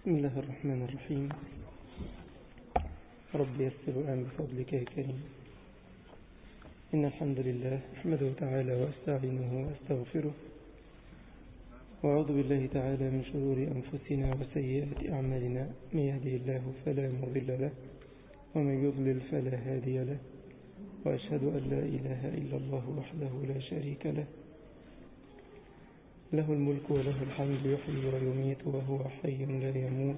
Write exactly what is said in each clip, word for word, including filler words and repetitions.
بسم الله الرحمن الرحيم. رب يسر الآن بفضلك يا كريم. إن الحمد لله أحمده تعالى وأستعينه وأستغفره، وأعوذ بالله تعالى من شرور أنفسنا وسيئات أعمالنا، من يهده الله فلا مضل له ومن يضلل فلا هادي له، وأشهد أن لا إله إلا الله وحده لا شريك له، له الملك وله الحمد، يحيي ويميت وهو حي لا يموت.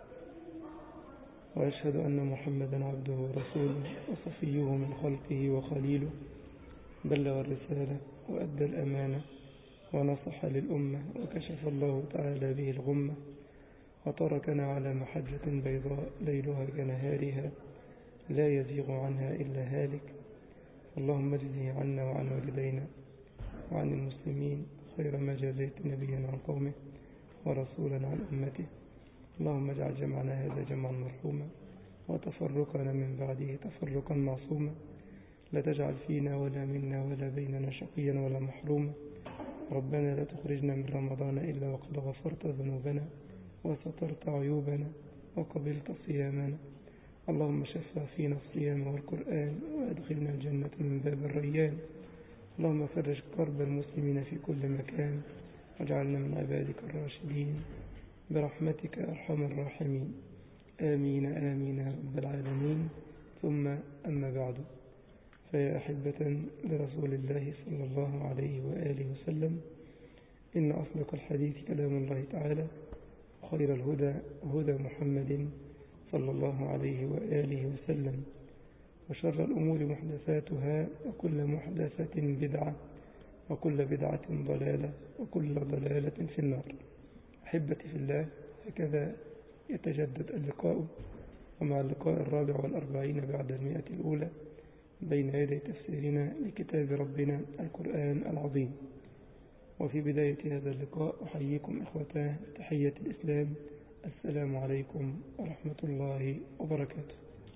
وأشهد أن محمدا عبده ورسوله وصفيه من خلقه وخليله، بلغ الرسالة وأدى الأمانة ونصح للأمة، وكشف الله تعالى به الغمة، وتركنا على محجة بيضاء ليلها كنهارها لا يزيغ عنها إلا هالك. اللهم اجزه عنا وعن والدينا وعن المسلمين خير ما جزيت نبيا عن قومه ورسولا عن أمته. اللهم اجعل جمعنا هذا جمعا مرحوما، وتفرقنا من بعده تفرقا معصوما، لا تجعل فينا ولا منا ولا بيننا شقيا ولا محروما. ربنا لا تخرجنا من رمضان إلا وقد غفرت ذنوبنا وسترت عيوبنا وقبلت صيامنا. اللهم شفع فينا الصيام والقرآن، وأدخلنا الجنة من باب الريان. اللهم فرج كرب المسلمين في كل مكان، واجعلنا من عبادك الراشدين برحمتك أرحم الراحمين. آمين آمين يا رب العالمين. ثم أما بعد، فيا أحبة لرسول الله صلى الله عليه وآله وسلم، إن أصدق الحديث كلام الله تعالى، وخير الهدى هدى محمد صلى الله عليه وآله وسلم، وشر الأمور محدثاتها، وكل محدثة بدعة، وكل بدعة ضلالة، وكل ضلالة في النار. أحبتي في الله، هكذا يتجدد اللقاء، ومع اللقاء الرابع والأربعين بعد المئة الأولى بين يدي تفسيرنا لكتاب ربنا القرآن العظيم. وفي بداية هذا اللقاء أحييكم إخوتاه تحية الإسلام، السلام عليكم ورحمة الله وبركاته.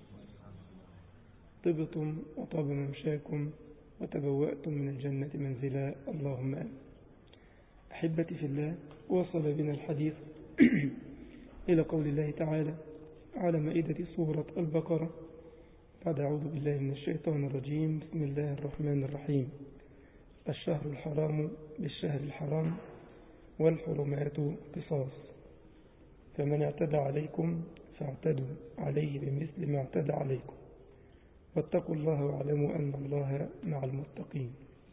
طبتم وطاب ممشاكم وتبوأتم من الجنة منزلا، اللهم آمين. أحبتي في الله، وصل بنا الحديث إلى قول الله تعالى على مائدة سورة البقرة بعد أعوذ بالله من الشيطان الرجيم. بسم الله الرحمن الرحيم. الشهر الحرام بالشهر الحرام والحرمات قصاص، فمن اعتدى عليكم فاعتدوا عليه بمثل ما اعتدى عليكم، واتقوا الله واعلموا أن الله مع المتقين.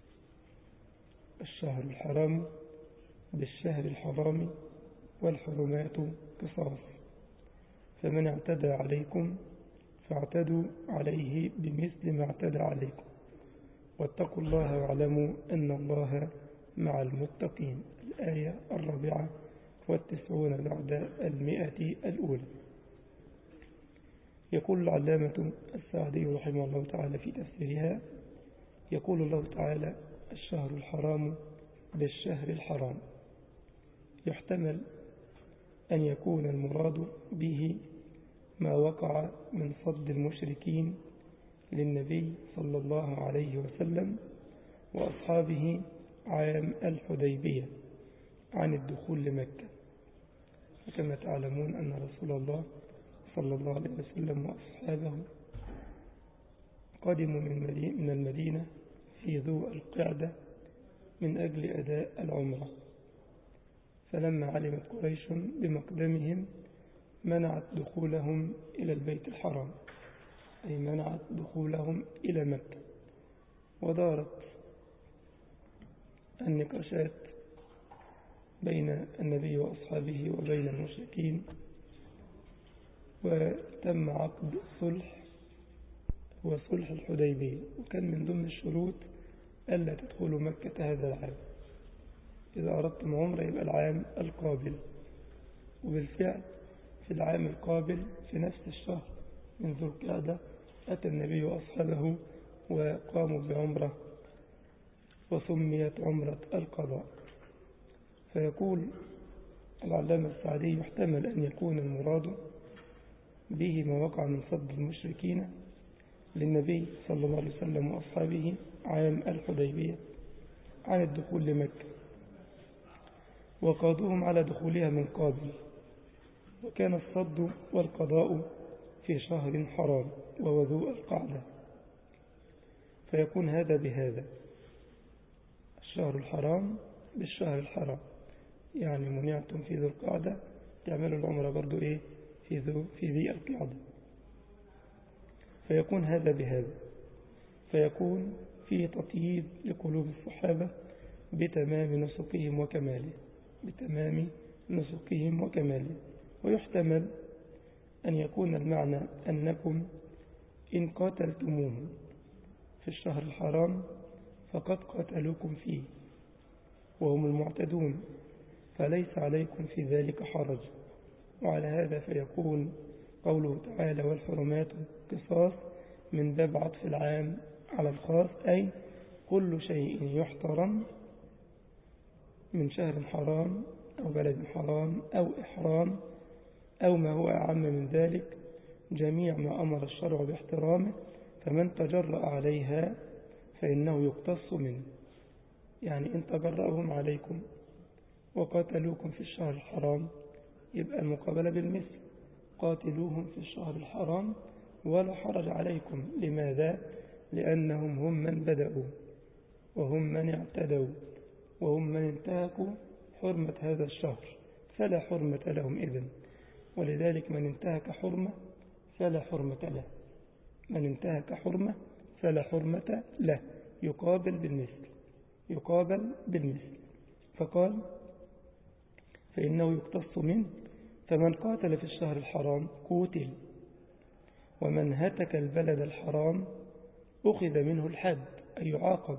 الشهر الحرام بالشهر الحرام والحرمات قصاص، فمن اعتدى عليكم فاعتدوا عليه بمثل ما اعتدى عليكم، واتقوا الله واعلموا أن الله مع المتقين. الآية الرابعة والتسعون بعد المئة الأولى. يقول العلامة السعدي رحمه الله تعالى في تفسيرها، يقول الله تعالى: الشهر الحرام بالشهر الحرام. يحتمل أن يكون المراد به ما وقع من صد المشركين للنبي صلى الله عليه وسلم وأصحابه عام الحديبية عن الدخول لمكة. وكما تعلمون أن رسول الله صلى الله عليه وسلم وأصحابه قدموا من المدينة في ذو القعدة من أجل أداء العمرة، فلما علمت قريش بمقدمهم منعت دخولهم إلى البيت الحرام، أي منعت دخولهم إلى مكة. ودارت النقاشات بين النبي وأصحابه وبين المشركين، وتم عقد صلح هو صلح الحديبية. وكان من ضمن الشروط ألا تدخلوا مكة هذا العام، إذا أردتم عمرة يبقى العام القابل. وبالفعل في العام القابل في نفس الشهر من ذو القعدة أتى النبي وأصحابه وقاموا بعمرة، وسميت عمرة القضاء. فيقول العلامة السعدي: يحتمل أن يكون المراد به ما وقع من صد المشركين للنبي صلى الله عليه وسلم وأصحابه عام الحديبية عن الدخول لمكة، وقادوهم على دخولها من قابل، وكان الصد والقضاء في شهر حرام ووذوء القعدة، فيكون هذا بهذا، الشهر الحرام بالشهر الحرام، يعني منعتم في ذو القعدة تعملوا العمرة برضو إيه في ذو في ذي القعدة، فيكون هذا بهذا، فيكون فيه تطييب لقلوب الصحابة بتمام نسكهم وكماله بتمام نسكهم وكماله. ويحتمل أن يكون المعنى أنكم إن قاتلتموهم في الشهر الحرام فقد قاتلوكم فيه وهم المعتدون، فليس عليكم في ذلك حرج. وعلى هذا فيكون قوله تعالى والحرمات قصاص من باب عطف العام على الخاص، أي كل شيء يحترم من شهر حرام أو بلد حرام أو إحرام أو ما هو أعم من ذلك، جميع ما أمر الشرع باحترامه، فمن تجرأ عليها فإنه يقتص منه. يعني إن تجرأهم عليكم وقاتلوكم في الشهر الحرام يبقى المقابلة بالمثل، قاتلوهم في الشهر الحرام ولا حرج عليكم. لماذا؟ لأنهم هم من بدأوا وهم من اعتدوا وهم من انتهكوا حرمة هذا الشهر، فلا حرمة لهم إذن. ولذلك من انتهك حرمة فلا حرمة له، من انتهك حرمة فلا حرمة له، يقابل بالمثل يقابل بالمثل. فقال فإنه يقتص منه، فمن قاتل في الشهر الحرام قتل، ومن هتك البلد الحرام أخذ منه الحد أي يعاقب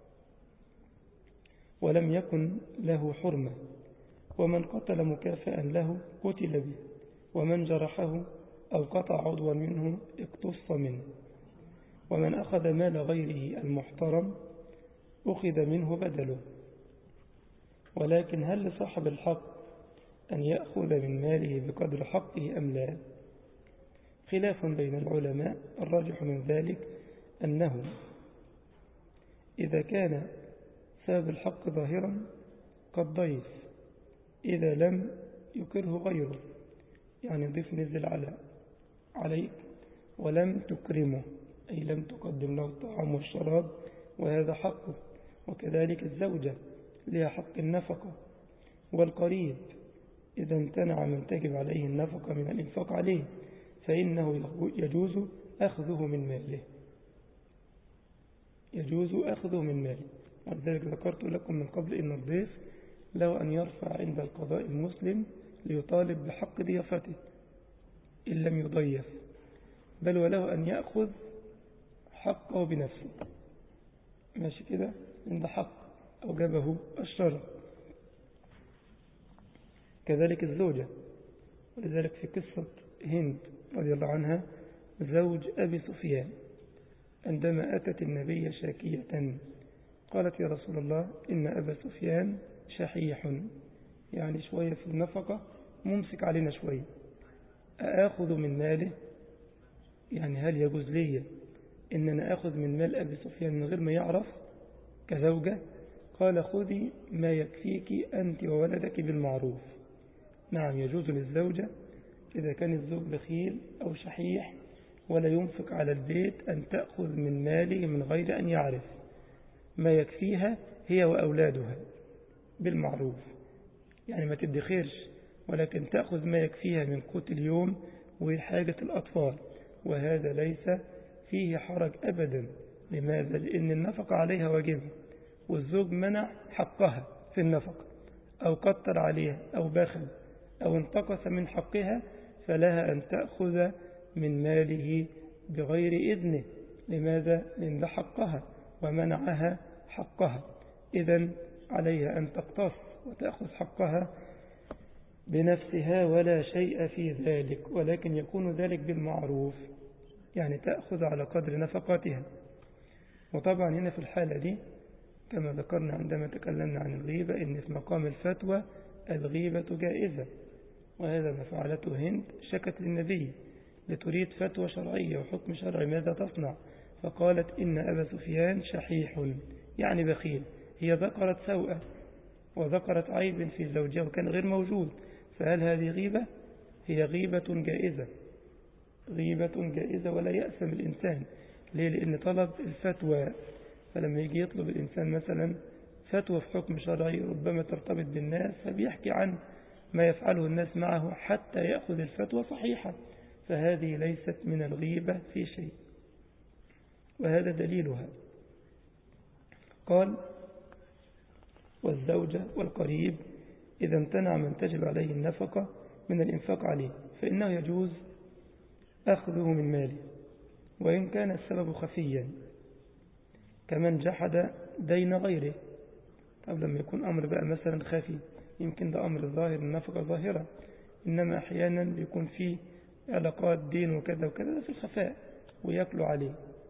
ولم يكن له حرمة، ومن قتل مكافئا له قتل به، ومن جرحه أو قطع عضوا منه اقتص منه، ومن أخذ مال غيره المحترم أخذ منه بدله. ولكن هل لصاحب الحق أن يأخذ من ماله بقدر حقه أم لا؟ خلاف بين العلماء، الراجح من ذلك أنه إذا كان سبب الحق ظاهرا كالضيف إذا لم يكره غيره، يعني ضيف نزل على عليك ولم تكرمه أي لم تقدم له الطعام والشراب وهذا حقه. وكذلك الزوجة لها حق النفقة، والقريب إذا امتنع من تجب عليه النفقة من الإنفاق عليه فإنه يجوز أخذه من ماله يجوز أخذه من ماله ولذلك ذكرت لكم من قبل إن الضيف له أن يرفع عند القضاء المسلم ليطالب بحق ضيافته إن لم يضيف، بل وله أن يأخذ حقه بنفسه، ماشي كده، عند حق أوجبه الشرع. كذلك الزوجة، ولذلك في قصة هند رضي الله عنها زوج أبي سفيان عندما أتت النبي شاكية قالت يا رسول الله إن أبا سفيان شحيح، يعني شوية في النفقة ممسك علينا شوية، أأخذ من ماله؟ يعني هل يجوز لي إن أنا أخذ من مال أبي سفيان من غير ما يعرف كزوجة؟ قال خذي ما يكفيك أنت وولدك بالمعروف. نعم يجوز للزوجة إذا كان الزوج بخيل أو شحيح ولا ينفق على البيت أن تأخذ من ماله من غير أن يعرف، ما يكفيها هي وأولادها بالمعروف، يعني ما تدخرش ولكن تأخذ ما يكفيها من قوت اليوم وحاجة الأطفال، وهذا ليس فيه حرج أبدا. لماذا؟ لأن النفقة عليها واجبة والزوج منع حقها في النفقة أو قطر عليها أو بخل أو انتقص من حقها، فلها أن تأخذ من ماله بغير إذنه. لماذا؟ لأن ده حقها ومنعها حقها، إذن عليها أن تقتص وتأخذ حقها بنفسها ولا شيء في ذلك، ولكن يكون ذلك بالمعروف، يعني تأخذ على قدر نفقاتها. وطبعا هنا في الحالة دي كما ذكرنا عندما تكلمنا عن الغيبة إن في مقام الفتوى الغيبة جائزة، وهذا ما فعلته هند، شكت للنبي لتريد فتوى شرعية وحكم شرعي ماذا تصنع، فقالت إن أبا سفيان شحيح يعني بخيل. هي ذكرت سوءة وذكرت عيب في زوجها وكان غير موجود، فهل هذه غيبة؟ هي غيبة جائزة، غيبة جائزة ولا يأثم الإنسان. ليه؟ لأن طلب الفتوى، فلما يجي يطلب الإنسان مثلا فتوى في حكم شرعي ربما ترتبط بالناس، فبيحكي عن ما يفعله الناس معه حتى يأخذ الفتوى صحيحة، فهذه ليست من الغيبة في شيء، وهذا دليلها. قال: والزوجة والقريب إذا امتنع من تجب عليه النفقة من الإنفاق عليه فإنه يجوز أخذه من ماله وإن كان السبب خفيا، كمن جحد دين غيره. طب لما يكون أمر بقى مثلا خفي، يمكن ده أمر ظاهر، النفقة ظاهرة، إنما أحيانا بيكون فيه علاقات دين وكذا وكذا في الخفاء ويأكلوا عليه.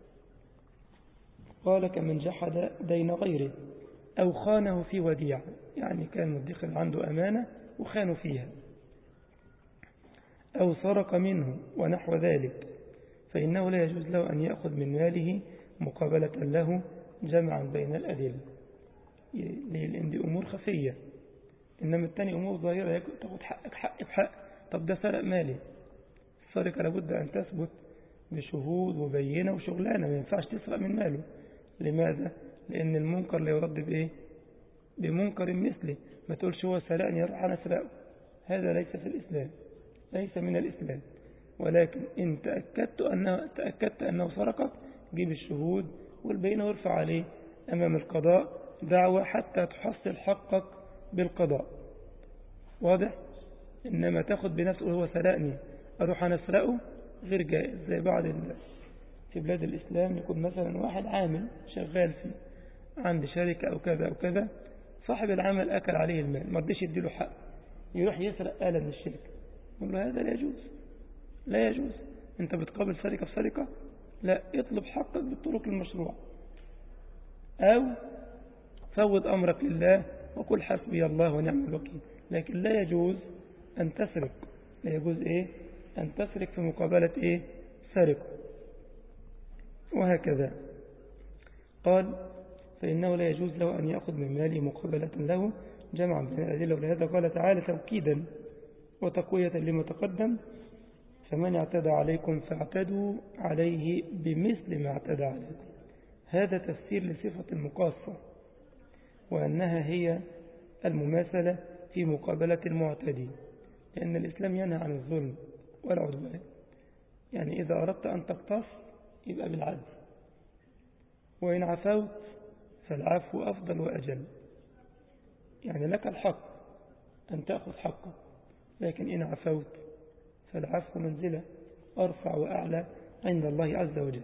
قال: كمن جحد دين غيره أو خانه في وديعة، يعني كان مدخر عنده أمانة وخانوا فيها، أو سرق منه ونحو ذلك، فإنه لا يجوز له أن يأخذ من ماله مقابلة له جمعا بين الأدلة، لأن دي أمور خفية، إنما الثاني أمور ظاهرة، تأخذ حقك حق بحق. طب ده سرق مالي، السرقة لابد أن تثبت بشهود وبينة وشغلانة، ما ينفعش تسرق من ماله. لماذا؟ لأن المنكر لا يرد بإيه؟ بمنكر مثله. ما تقولش هو سرقني يروح أنا أسرقه، هذا ليس في الإسلام، ليس من الإسلام. ولكن إن تأكدت أنه, تأكدت أنه سرقك، جيب الشهود والبينة وارفع عليه أمام القضاء دعوة حتى تحصل حقك بالقضاء. واضح؟ إنما تاخد بنفسه وهو سرقني أروح أنا أسرقه، غير جائز. زي بعض في بلاد الإسلام يكون مثلا واحد عامل شغال فيه عند شركة أو كذا أو كذا، صاحب العمل أكل عليه المال، ما رضيش يديله حق، يروح يسرق آلة من الشركة، يقول له هذا لا يجوز، لا يجوز. أنت بتقابل سرقة في سرقة؟ لا، اطلب حقك بالطرق المشروعة، أو فوض أمرك لله وقل حسبي الله ونعم الوكيل. لكن لا يجوز أن تسرق، لا يجوز إيه؟ أن تسرق في مقابلة إيه؟ سرقة. وهكذا قال: فإنه لا يجوز له أن يأخذ من ماله مقابلة له جمعا بين الأدلة. ولهذا قال تعالى توكيدا وتقوية لما تقدم: فمن اعتدى عليكم فاعتدوا عليه بمثل ما اعتدى عليكم. هذا تفسير لصفة المقاصة، وأنها هي المماثلة في مقابلة المعتدي، لأن الإسلام ينهى عن الظلم والعدوان. يعني إذا أردت أن تقتص يبقى بالعدل، وإن عفوت فالعفو أفضل وأجل. يعني لك الحق أن تأخذ حقك، لكن إن عفوت فالعفو منزلة أرفع وأعلى عند الله عز وجل.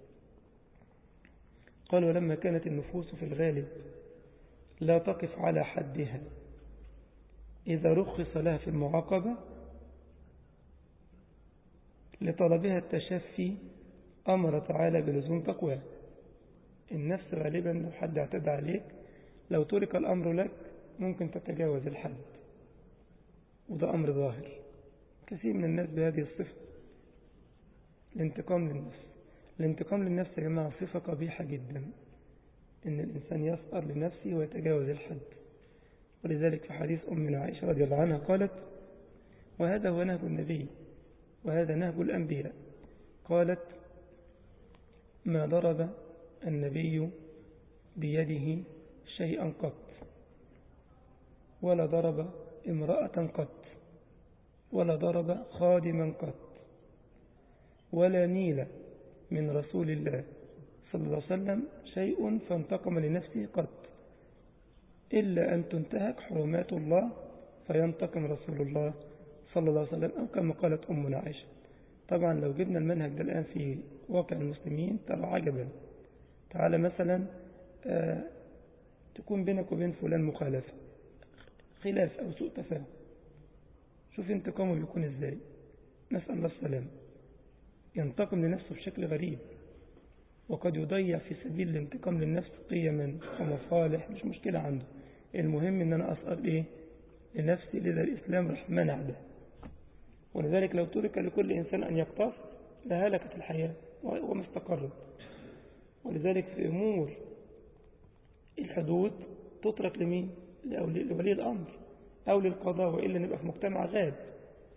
قال: ولما كانت النفوس في الغالب لا تقف على حدها إذا رخص لها في المعاقبة لطلبها التشفي، أمر تعالى بلزوم تقوى. النفس غالبا لو حد اعتدى عليك، لو ترك الأمر لك ممكن تتجاوز الحد، وده أمر ظاهر. كثير من الناس بهذه الصفة، الانتقام للنفس. الانتقام للنفس يا جماعة صفة قبيحة جدا، إن الإنسان يسأر لنفسه ويتجاوز الحد. ولذلك في حديث أمنا عائشة رضي الله عنها قالت: وهذا هو نهج النبي وهذا نهج الأنبياء. قالت: ما ضرب النبي بيده شيئا قط، ولا ضرب امرأة قط، ولا ضرب خادما قط، ولا نيل من رسول الله صلى الله عليه وسلم شيء فانتقم لنفسه قط، إلا أن تنتهك حرمات الله فينتقم رسول الله صلى الله عليه وسلم، أو كما قالت أمنا عائشة. طبعا لو جبنا المنهج ده الآن في واقع المسلمين ترى عجبا. تعالى مثلا آه تكون بينك وبين فلان مخالفة، خلاف أو سوء تفاهم، شوف انتقامه بيكون إزاي. نسأل الله السلام. ينتقم لنفسه بشكل غريب، وقد يضيع في سبيل الانتقام للنفس قيما ومصالح، مش مشكلة عنده، المهم ان انا اسأل ايه لنفسي. لذا الاسلام رح منع ده. ولذلك لو ترك لكل انسان ان يقتص لهلكت الحياة وما استقرت. ولذلك في امور الحدود تترك لمين؟ لولي الامر او للقضاء، وإلا نبقى في مجتمع غاب.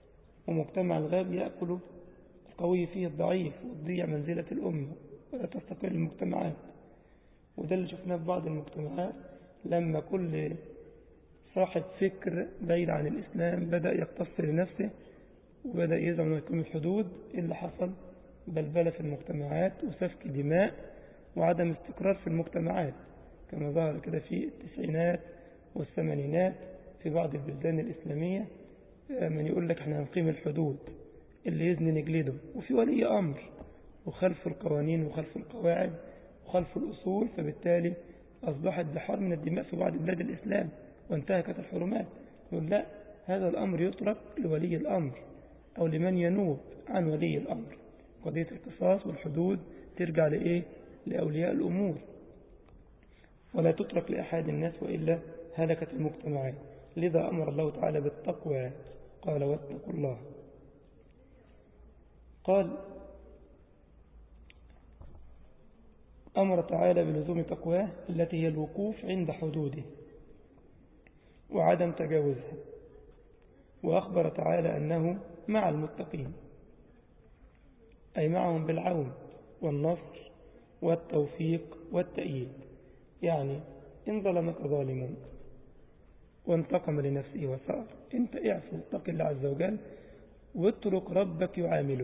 ومجتمع الغاب يأكل القوي فيه الضعيف وتضيع منزلة الأمة ولا تستقر المجتمعات. وده اللي شفناه في بعض المجتمعات لما كل صاحب فكر بعيد عن الإسلام بدأ يقتص لنفسه وبدأ يزعم أنه يقيم الحدود. اللي حصل بلبلة في المجتمعات وسفك دماء وعدم استقرار في المجتمعات، كما ظهر كده في التسعينات والثمانينات في بعض البلدان الإسلامية. من يقول لك احنا هنقيم الحدود، اللي يزني نجلده، وفي ولي أمر وخلف القوانين وخلف القواعد وخلف الأصول، فبالتالي أصبحت بحار من الدماء في بعض بلاد الإسلام وانتهكت الحرمات. يقول لا، هذا الأمر يترك لولي الأمر أو لمن ينوب عن ولي الأمر. قضية القصاص والحدود ترجع لإيه؟ لأولياء الأمور، ولا تترك لأحد الناس وإلا هلكت المجتمعات. لذا أمر الله تعالى بالتقوى، قال واتقوا الله. قال أمر تعالى بلزوم تقواه التي هي الوقوف عند حدوده وعدم تجاوزها، وأخبر تعالى أنه مع المتقين، أي معهم بالعون والنصر والتوفيق والتأييد. يعني إن ظلمك ظالم وانتقم لنفسه وسار، انت اعفو اتق الله عز وجل واترك ربك يعامله،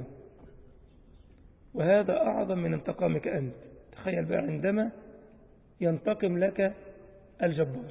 وهذا أعظم من انتقامك أنت. تخيل بقى عندما ينتقم لك الجبار،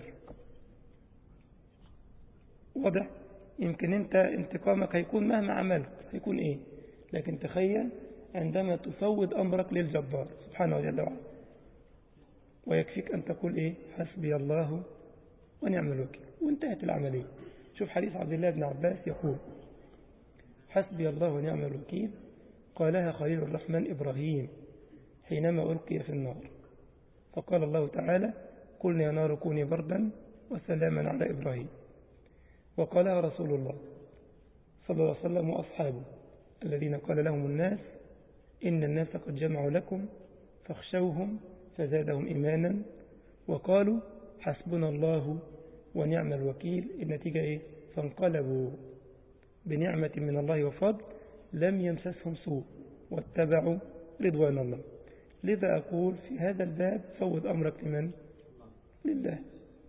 واضح؟ يمكن انت انتقامك هيكون مهما عملت هيكون ايه، لكن تخيل عندما تفوض أمرك للجبار سبحانه وتعالى، ويكفيك أن تقول ايه؟ حسبي الله ونعم الوكيل، وانتهت العملية. شوف حديث عبد الله بن عباس يقول حسبي الله ونعم الوكيل قالها خليل الرحمن إبراهيم حينما ألقي في النار، فقال الله تعالى قلنا يا نار كوني بردا وسلاما على إبراهيم. وقالها رسول الله صلى الله عليه وسلم وأصحابه الذين قال لهم الناس إن الناس قد جمعوا لكم فاخشوهم فزادهم إيمانا وقالوا حسبنا الله ونعم الوكيل. النتيجة إيه؟ فانقلبوا بنعمة من الله وفضل لم يمسسهم سوء واتبعوا رضوان الله. لذا أقول في هذا الباب فوض أمرك لمن؟ لله.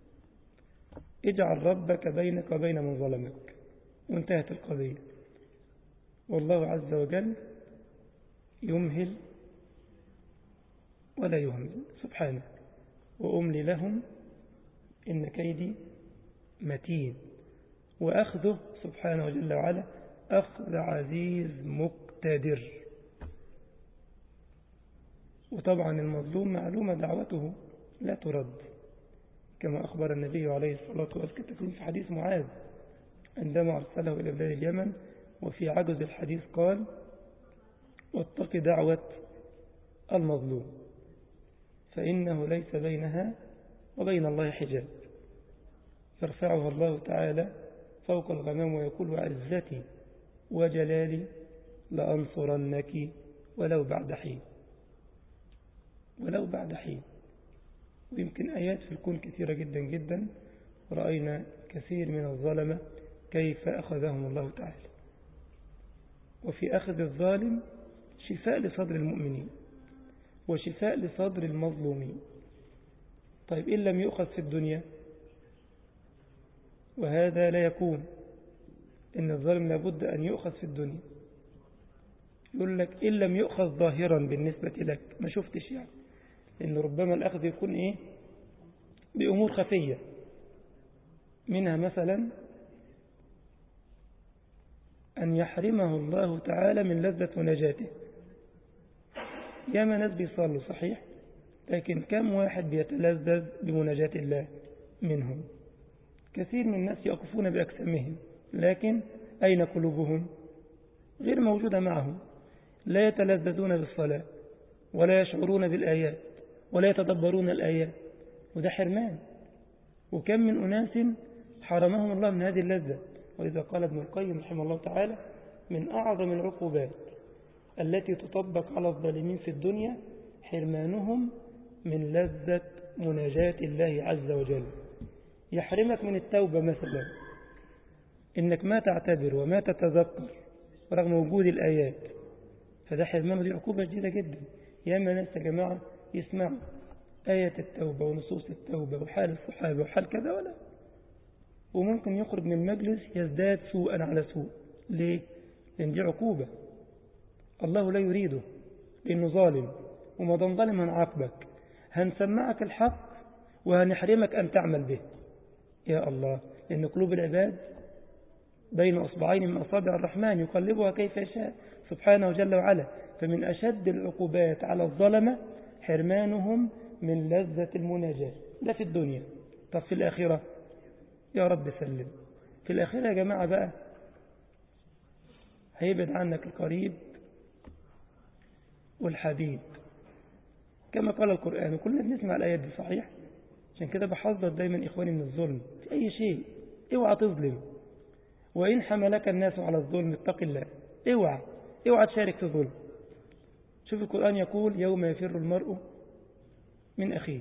اجعل ربك بينك وبين من ظلمك، وانتهت القضية. والله عز وجل يمهل ولا يهمل سبحانه، وأملي لهم إن كيدي متين، وأخذه سبحانه وجل وعلا أخذ عزيز مقتدر. وطبعا المظلوم معلومة دعوته لا ترد، كما أخبر النبي عليه الصلاة والسلام في حديث معاذ عندما أرسله إلى بلاد اليمن، وفي عجز الحديث قال واتق دعوة المظلوم فإنه ليس بينها وبين الله حجاب، يرفعها الله تعالى فوق الغمام ويقول وعزتي وجلالي لأنصرنك ولو بعد حين، ولو بعد حين. ويمكن آيات في الكون كثيرة جدا جدا، رأينا كثير من الظلمة كيف أخذهم الله تعالى. وفي أخذ الظالم شفاء لصدر المؤمنين وشفاء لصدر المظلومين. طيب إن لم يؤخذ في الدنيا، وهذا لا يكون، إن الظالم لابد أن يؤخذ في الدنيا. يقول لك إن لم يؤخذ ظاهرا بالنسبة لك، ما شفتش يعني، لأن ربما الأخذ يكون إيه؟ بأمور خفية، منها مثلا أن يحرمه الله تعالى من لذة مناجاته. ياما ناس بيصلوا صحيح، لكن كم واحد بيتلذذ بمناجاة الله منهم؟ كثير من الناس يقفون بأجسامهم، لكن أين قلوبهم؟ غير موجودة معهم، لا يتلذذون بالصلاة ولا يشعرون بالآيات ولا يتدبرون الآيات، وده حرمان. وكم من أناس حرمهم الله من هذه اللذة. وإذا قال ابن القيم رحمه الله تعالى من أعظم العقوبات التي تطبق على الظالمين في الدنيا حرمانهم من لذة مناجاة الله عز وجل. يحرمك من التوبة مثلا، إنك ما تعتبر وما تتذكر ورغم وجود الآيات. فده حرمان، ودي عقوبة جديدة جدا. ياما ناس يا جماعة يسمعوا آية التوبة ونصوص التوبة وحال الصحابة وحال كذا ولا، وممكن يخرج من المجلس يزداد سوءا على سوء. ليه؟ لأن دي عقوبة الله لا يريده، لأنه ظالم، وما دام ظالم هنعاقبك، هنسمعك الحق وهنحرمك أن تعمل به. يا الله، لأن قلوب العباد بين أصبعين من أصابع الرحمن يقلبها كيف يشاء سبحانه جل وعلا. فمن أشد العقوبات على الظلمة حرمانهم من لذة المناجاة، ده في الدنيا. طب في الآخرة؟ يا رب سلم. في الآخرة يا جماعة بقى هيبعد عنك القريب والحبيب كما قال القرآن، وكلنا بنسمع الآيات دي صحيح. عشان كده بحذر دايما إخواني من الظلم في أي شيء. اوعى تظلم، وإن حملك الناس على الظلم اتق الله. اوعى اوعى تشارك في ظلم. شوف القرآن يقول يوم يفر المرء من أخيه.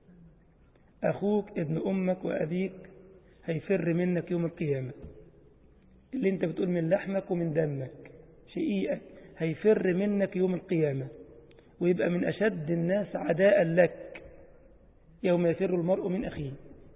أخوك ابن أمك وأبيك هيفر منك يوم القيامة. اللي انت بتقول من لحمك ومن دمك شقيقك هيفر منك يوم القيامة، ويبقى من أشد الناس عداء لك يوم يفر المرء من أخيه.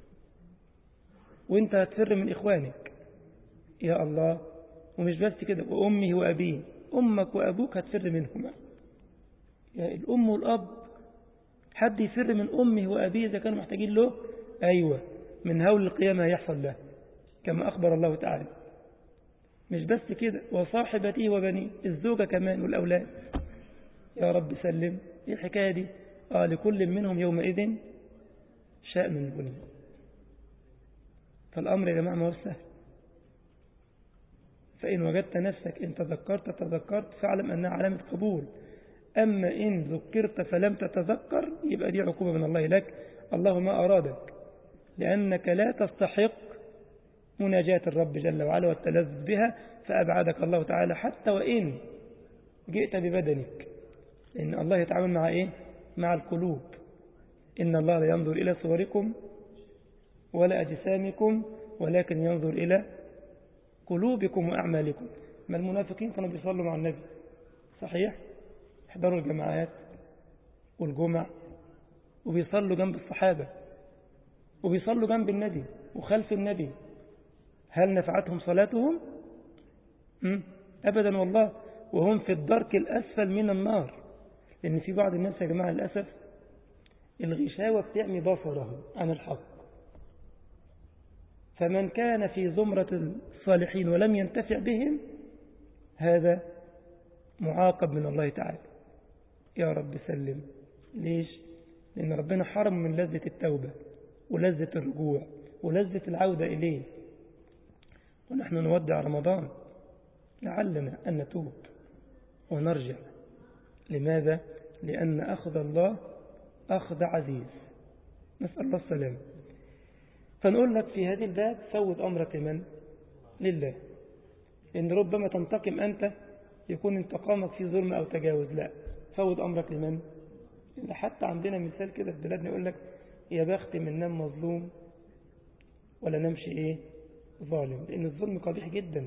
وانت هتفر من إخوانك. يا الله. ومش بس كده، وأمه وأبيه، أمك وأبوك هتفر منهما. يا الأم والأب، حد يفر من أمه وأبيه إذا كانوا محتاجين له؟ أيوة، من هول القيامة هيحصل له كما أخبر الله تعالى. مش بس كده، وصاحبته وبنيه، الزوجة كمان والأولاد. يا رب سلم. ايه الحكاية دي؟ آه لكل منهم يومئذ شأن يغنيه. فالأمر يا جماعة ما هو سهل. فإن وجدت نفسك إن تذكرت تذكرت فاعلم أنها علامة قبول. أما إن ذكرت فلم تتذكر يبقى دي عقوبة من الله لك. الله ما أرادك، لأنك لا تستحق مناجاة الرب جل وعلا والتلذذ بها، فأبعدك الله تعالى حتى وإن جئت ببدنك. لأن الله يتعامل مع إيه؟ مع القلوب. إن الله لا ينظر إلى صوركم ولا أجسامكم ولكن ينظر إلى قلوبكم وأعمالكم. ما المنافقين كانوا بيصلوا مع النبي صحيح، يحضروا الجماعات والجمع وبيصلوا جنب الصحابة وبيصلوا جنب النبي وخلف النبي. هل نفعتهم صلاتهم؟ أبدا والله، وهم في الدرك الأسفل من النار. لأن في بعض الناس يا جماعة للأسف الغشاوة بتعمي بصره عن الحق. فمن كان في زمرة الصالحين ولم ينتفع بهم هذا معاقب من الله تعالى. يا رب سلم. ليش؟ لأن ربنا حرم من لذة التوبة ولذة الرجوع ولذة العودة إليه. ونحن نودع رمضان لعلنا أن نتوب ونرجع. لماذا؟ لأن أخذ الله أخذ عزيز، نسأل الله السلام. فنقول لك في هذه الباب فوت أمرك من؟ لله. إن ربما تنتقم أنت يكون انتقامك في ظلم أو تجاوز. لا، فوت أمرك لمن؟ إن حتى عندنا مثال كده في بلادنا يقول لك يا بخت من نام مظلوم ولا نمشي إيه؟ ظالم. لأن الظلم قبيح جدا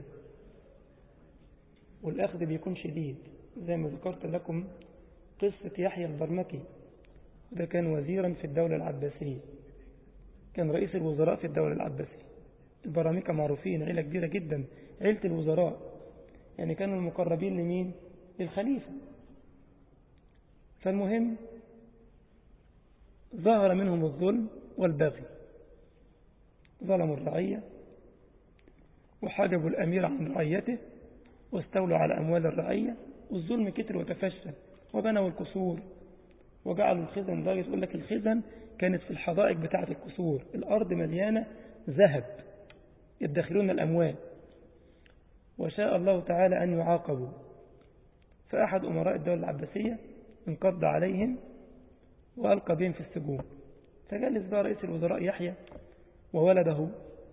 والأخذ بيكون شديد. زي ما ذكرت لكم قصة يحيى البرمكي، ده كان وزيرا في الدولة العباسية، كان رئيس الوزراء في الدولة العباسية. البرامكة معروفين، عيلة كبيرة جدا، عيلة الوزراء، يعني كانوا المقربين لمين؟ للخليفة. فالمهم ظهر منهم الظلم والبغي، ظلموا الرعية وحجبوا الأمير عن رعيته واستولوا على أموال الرعية، والظلم كتر وتفشى وبنوا القصور وجعلوا الخزن. ده يقول لك الخزن كانت في الحدائق بتاعة القصور، الأرض مليانة ذهب يدخلون الأموال. وشاء الله تعالى أن يعاقبوا، فأحد أمراء الدولة العباسية انقض عليهم وألقى بهم في السجون. فجلس بقى رئيس الوزراء يحيى وولده،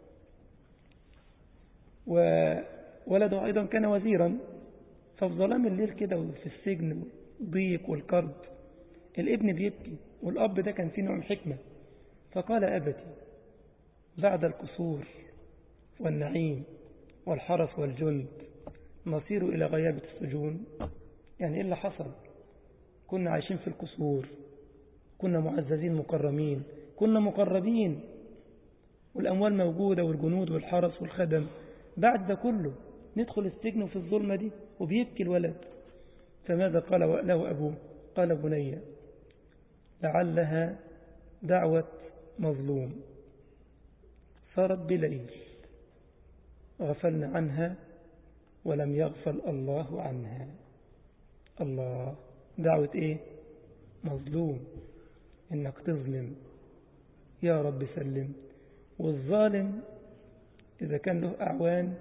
وولده أيضا كان وزيرا. ففي ظلام الليل كده وفي السجن ضيق والكرب الابن بيبكي، والأب ده كان فيه نوع حكمة، فقال أبتي بعد القصور والنعيم والحرس والجند نصير إلى غيابة السجون. يعني إيه اللي حصل؟ كنا عايشين في القصور، كنا معززين مكرمين، كنا مقربين، والأموال موجودة والجنود والحرس والخدم. بعد ده كله ندخل السجن في الظلمة دي، وبيبكي الولد. فماذا قال له أبوه؟ قال بني لعلها دعوة مظلوم صارت بليل غفلنا عنها ولم يغفل الله عنها. الله، دعوة إيه؟ مظلوم، إنك تظلم، يا رب سلم. والظالم إذا كان له أعوان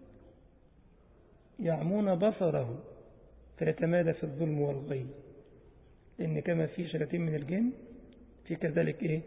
يعمون بصره فيتمادى في الظلم والغي، لأن كما في شياطين من الجن في كذلك إيه؟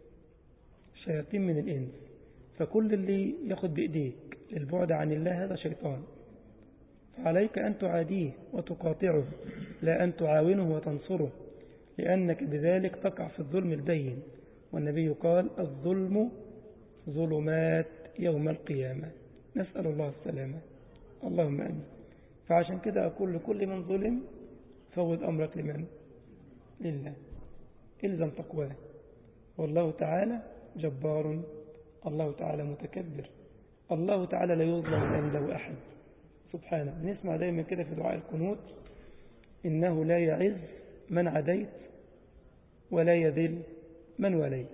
شياطين من الإنس. فكل اللي ياخد بإيديك للبعد عن الله هذا شيطان، فعليك أن تعاديه وتقاطعه، لا أن تعاونه وتنصره، لأنك بذلك تقع في الظلم البين. والنبي قال الظلم ظلمات يوم القيامة، نسأل الله السلامة، اللهم أمين. فعشان كده أقول لكل من ظلم فوض أمرك لمن؟ لله، إلزم تقواه، والله تعالى جبار، الله تعالى متكبر، الله تعالى لا يظلم عنده أحد سبحانه. بنسمع دايما كده في دعاء القنوت إنه لا يعز من عديت ولا يذل من وليت.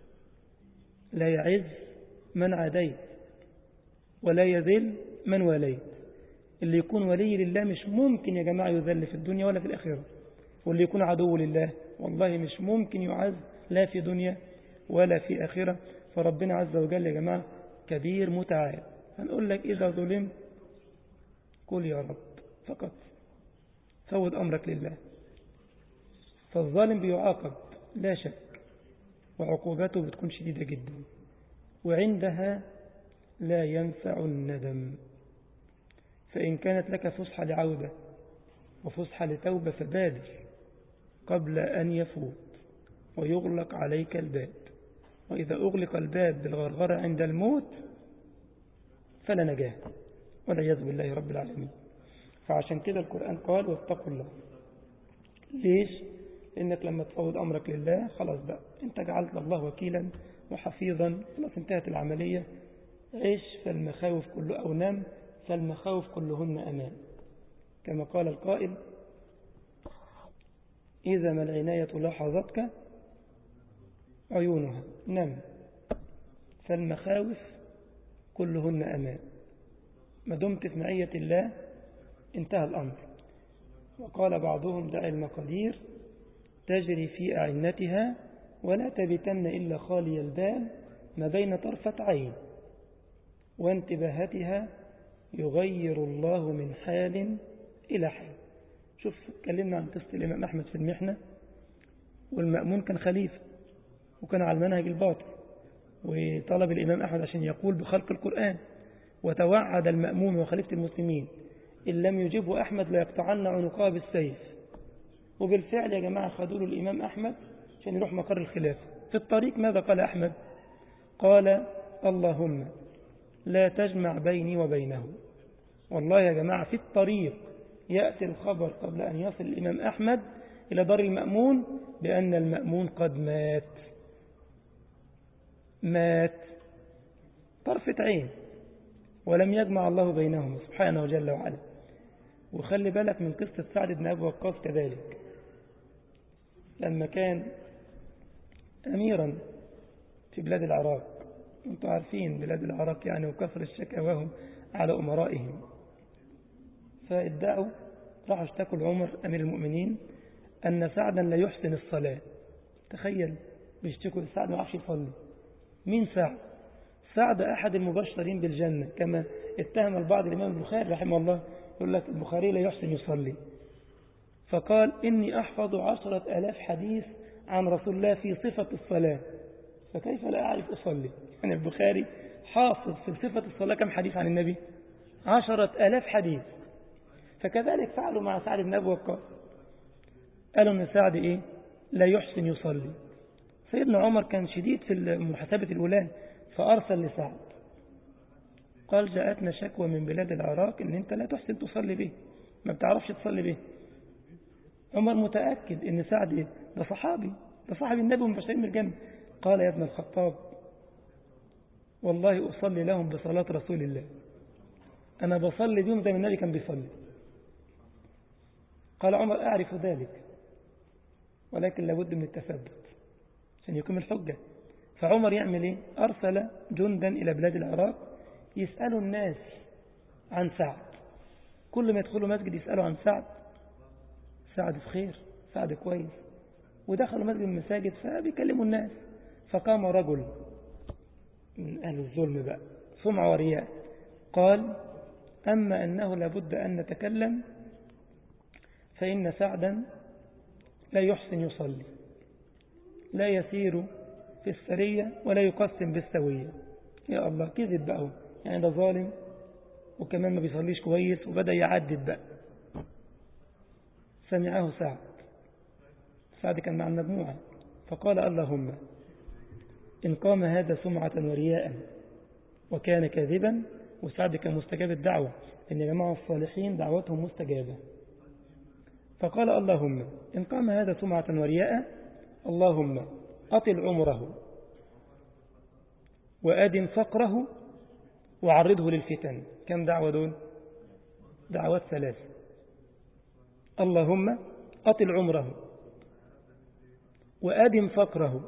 لا يعز من عديت ولا يذل من وليت. اللي يكون ولي لله مش ممكن يا جماعة يذل في الدنيا ولا في الآخرة، واللي يكون عدو لله والله مش ممكن يعز لا في دنيا ولا في آخرة. فربنا عز وجل يا جماعة كبير متعال. هنقول لك إذا ظلم قل يا رب فقط، فوض أمرك لله. فالظالم بيعاقب لا شك، وعقوبته بتكون شديدة جدا، وعندها لا ينفع الندم. فإن كانت لك فسحة لعودة وفسحة لتوبة فبادر قبل أن يفوت ويغلق عليك الباب. وإذا أغلق الباب بالغرغرة عند الموت فلا نجاة والعياذ بالله رب العالمين. فعشان كده القرآن قال واتقوا الله. ليش؟ لأنك لما تفوض أمرك لله خلاص بقى أنت جعلت الله وكيلا وحفيظا، خلاص انتهت العملية. عيش فالمخاوف كله أو نام فالمخاوف كلهن أمان، كما قال القائل إذا ما العناية لاحظتك عيونها نم فالمخاوف كلهن أمان. ما دمت في معية الله انتهى الأمر. وقال بعضهم دع المقادير تجري في أعنتها ولا تبتن إلا خالي البال ما بين طرفة عين وانتباهتها يغير الله من حال إلى حال. شوف اتكلمنا عن قصة الإمام أحمد في المحنة، والمأمون كان خليفة وكان على المنهج الباطل، وطلب الإمام أحمد عشان يقول بخلق القرآن، وتوعد المأمون وخليفة المسلمين إن لم يجبه أحمد لا يقطعن عنقه بالسيف. وبالفعل يا جماعة خدوا له الإمام أحمد عشان يروح مقر الخلافة. في الطريق ماذا قال أحمد؟ قال اللهم لا تجمع بيني وبينه. والله يا جماعة في الطريق يأتي الخبر قبل أن يصل الإمام أحمد إلى دار المأمون بأن المأمون قد مات مات طرفة عين، ولم يجمع الله بينهم سبحانه وجل وعلا. وخلي بالك من قصة سعد بن أبي وقاص كذلك، لما كان أميرا في بلاد العراق، أنتم عارفين بلاد العراق يعني وكثر الشكاواهم على أمرائهم، فادعوا راحوا اشتكوا لعمر أمير المؤمنين أن سعدا لا يحسن الصلاة. تخيل بيشتكوا لسعد ما يعرفش يصلي. مين سعد؟ سعد أحد المبشرين بالجنة، كما اتهم البعض الإمام البخاري رحمه الله، يقول لك البخاري لا يحسن يصلي، فقال إني أحفظ عشرة ألاف حديث عن رسول الله في صفة الصلاة، فكيف لا أعرف أصلي؟ يعني البخاري حافظ في صفة الصلاة كم حديث عن النبي؟ عشرة ألاف حديث. فكذلك فعلوا مع سعد بن أبي وقاص، قالوا أن سعد إيه؟ لا يحسن يصلي. سيدنا عمر كان شديد في محاسبة الولاة، فأرسل لسعد قال جاءتنا شكوى من بلاد العراق إن أنت لا تحسن تصلي به، ما بتعرفش تصلي به. عمر متأكد إن سعد إيه؟ ده صحابي، ده صاحب النبي ومبشرين من الجنة. قال يا ابن الخطاب والله أصلي لهم بصلاة رسول الله، أنا بصلي بهم زي ما النبي كان بيصلي. قال عمر أعرف ذلك، ولكن لابد من التثبت عشان يقيم الحجة. فعمر يعمل إيه؟ أرسل جندا إلى بلاد العراق يسألوا الناس عن سعد، كل ما يدخلوا مسجد يسألوا عن سعد، سعد بخير، سعد كويس. ودخلوا مسجد من المساجد فبيكلموا الناس، فقام رجل من أهل الظلم بقى سمعة ورياء قال أما أنه لابد أن نتكلم فإن سعدا لا يحسن يصلي، لا يسير في السرية ولا يقسم بالسوية. يا الله، كذب بقى، يعني ده ظالم وكمان ما بيصليش كويس، وبدأ يعدد بقى. سمعه سعد، سعد كان مع المجموعة، فقال اللهم إن قام هذا سمعة ورياء وكان كاذبا. وسعد كان مستجاب الدعوة، إن جماعة الصالحين دعوتهم مستجابة. فقال اللهم إن قام هذا سمعة ورياء اللهم أطل عمره وأدم فقره وعرضه للفتن. كم دعوة دول؟ دعوات ثلاث. اللهم أطل عمره وأدم فقره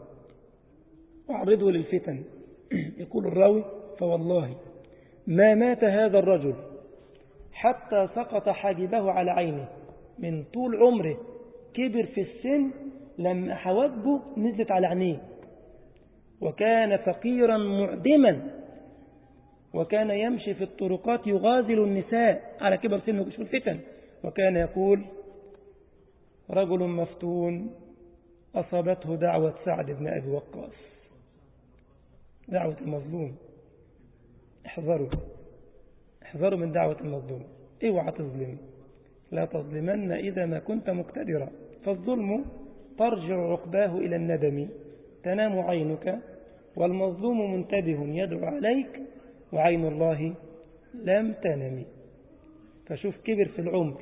وعرضه للفتن. يقول الراوي فوالله ما مات هذا الرجل حتى سقط حاجبه على عينه، من طول عمره كبر في السن لما حواجبه نزلت على عينيه، وكان فقيرا معدما، وكان يمشي في الطرقات يغازل النساء على كبر سنه في الفتن. وكان يقول رجل مفتون أصابته دعوة سعد بن أبي وقاص، دعوة المظلوم. احذروا احذروا من دعوة المظلوم، اوعى تظلم، لا تظلمن إذا ما كنت مقتدرا، فالظلم ترجع عقباه إلى الندم، تنام عينك والمظلوم منتبه يدعو عليك وعين الله لم تنم. فشوف كبر في العمر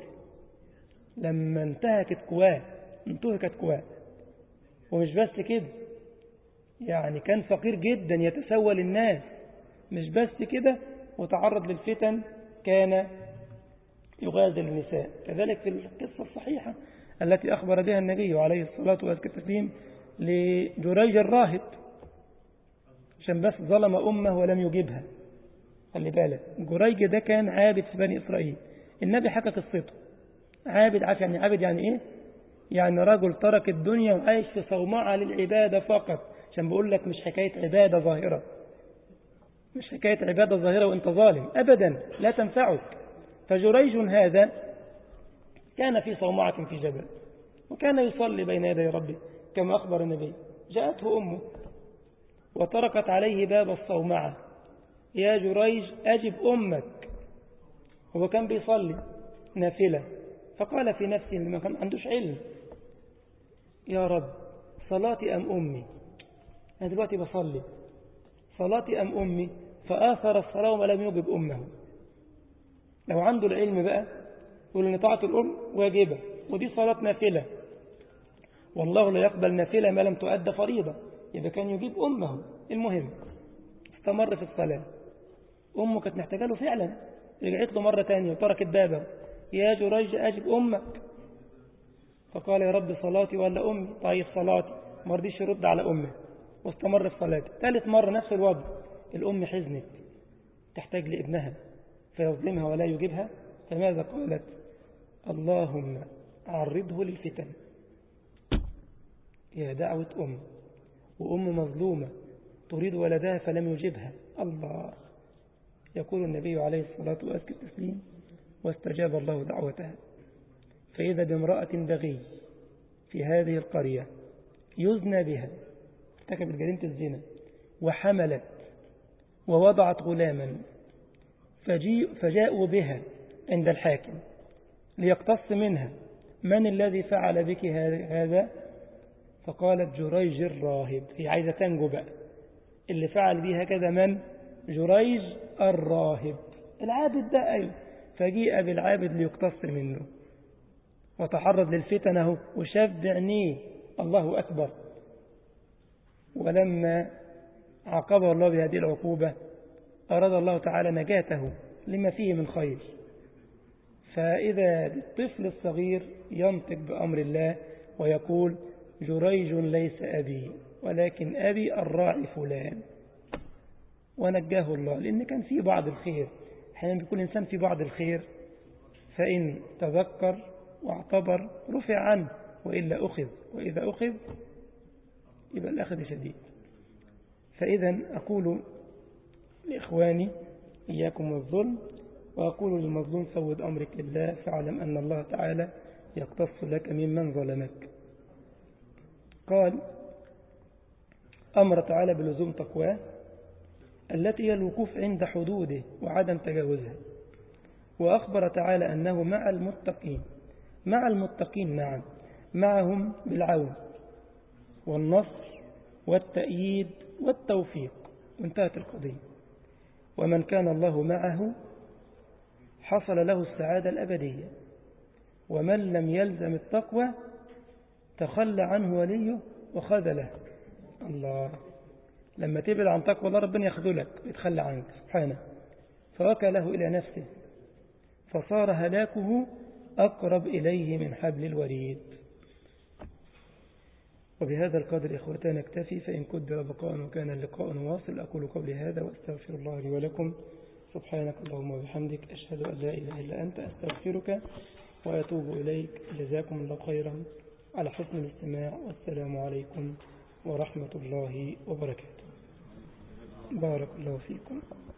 لما انتهكت قواه، انتهكت قواه. ومش بس كده، يعني كان فقير جدا يتسول الناس، مش بس كده، وتعرض للفتن، كان يغازل النساء. كذلك في القصة الصحيحة التي أخبر بها النبي عليه الصلاة والسلام لجريج الراهب، عشان بس ظلم أمه ولم يجيبها. خلي بالك، جريج ده كان عابد في بني إسرائيل، النبي حكى قصته. عابد، عارف يعني عابد يعني إيه؟ يعني رجل ترك الدنيا وعايش في صومعة للعبادة فقط. عشان بقول لك مش حكاية عبادة ظاهرة، مش حكاية عبادة ظاهرة وانت ظالم أبدا، لا تنفعك. فجريج هذا كان في صومعة في جبل، وكان يصلي بين يدي ربه كما أخبر النبي. جاءته أمه وتركت عليه باب الصومعة، يا جريج أجب أمك. هو كان بيصلي نافلة، فقال في نفسه لما كان عندوش علم، يا رب صلاتي أم أمي؟ أنا دلوقتي بصلي، صلاتي أم أمي؟ فآثر الصلاة ولم يجب أمه. لو عنده العلم بقى يقول إن طاعة الأم واجبة، ودي صلاة نافلة، والله لا يقبل نافلة ما لم تؤدى فريضة، إذا كان يجيب أمه. المهم استمر في الصلاة، أمه كانت محتاجة له فعلا، رجعت له مرة تانية وتركت بابه، يا جريج أجب أمك. فقال يا رب صلاتي ولا أمي؟ طيب صلاتي. ما رضيش يرد على أمه واستمر في صلاته. ثالث مرة نفس الوضع، الأم حزنت، تحتاج لابنها فيظلمها ولا يجيبها، فماذا قالت؟ اللهم عرضه للفتن. يا دعوة أم، وأم مظلومة تريد ولدها فلم يجبها. الله. يقول النبي عليه الصلاة والسلام واستجاب الله دعوتها. فإذا بامرأة بغي في هذه القرية يزنى بها، ارتكبت جريمة الزنا وحملت ووضعت غلاما، فجاءوا بها عند الحاكم ليقتص منها، من الذي فعل بك هذا؟ فقالت جريج الراهب. هي عايزة تنجو بقى، اللي فعل بها كذا من؟ جريج الراهب، العابد ده أيوه. فجيء بالعابد ليقتص منه وتحرض للفتن اهو وشاف بعينيه الله أكبر. ولما عاقبه الله بهذه العقوبة أراد الله تعالى نجاته لما فيه من خير. فإذا الطفل الصغير ينطق بأمر الله ويقول جريج ليس أبي ولكن أبي الراعي فلان، ونجاه الله، لأن كان فيه بعض الخير. حين بيكون الإنسان في بعض الخير فإن تذكر واعتبر رفع عنه، وإلا أخذ، وإذا أخذ يبقى الأخذ شديد. فإذا أقول لإخواني إياكم والظلم، وأقول للمظلوم سود أمرك لله، فاعلم أن الله تعالى يقتص لك ممن ظلمك. قال أمر تعالى بلزوم تقواه التي هي الوقوف عند حدوده وعدم تجاوزها، وأخبر تعالى أنه مع المتقين. مع المتقين نعم، معهم بالعون والنصر والتأييد والتوفيق، وانتهت القضية. ومن كان الله معه حصل له السعادة الأبدية، ومن لم يلزم التقوى تخلى عنه وليه وخذله. الله، لما تبعد عن تقوى الله ربنا يخذلك يتخلى عنك سبحانه، فوكله إلى نفسه فصار هلاكه أقرب إليه من حبل الوريد. وبهذا القدر إخوتان نكتفي، فإن قدر بقاء وكان اللقاء واصل. أقول قولي هذا وأستغفر الله لي ولكم. سبحانك اللهم وبحمدك، أشهد أن لا إله إلا أنت، أستغفرك وأتوب إليك. جزاكم الله خيرا على حسن الاستماع، والسلام عليكم ورحمة الله وبركاته. بارك الله فيكم.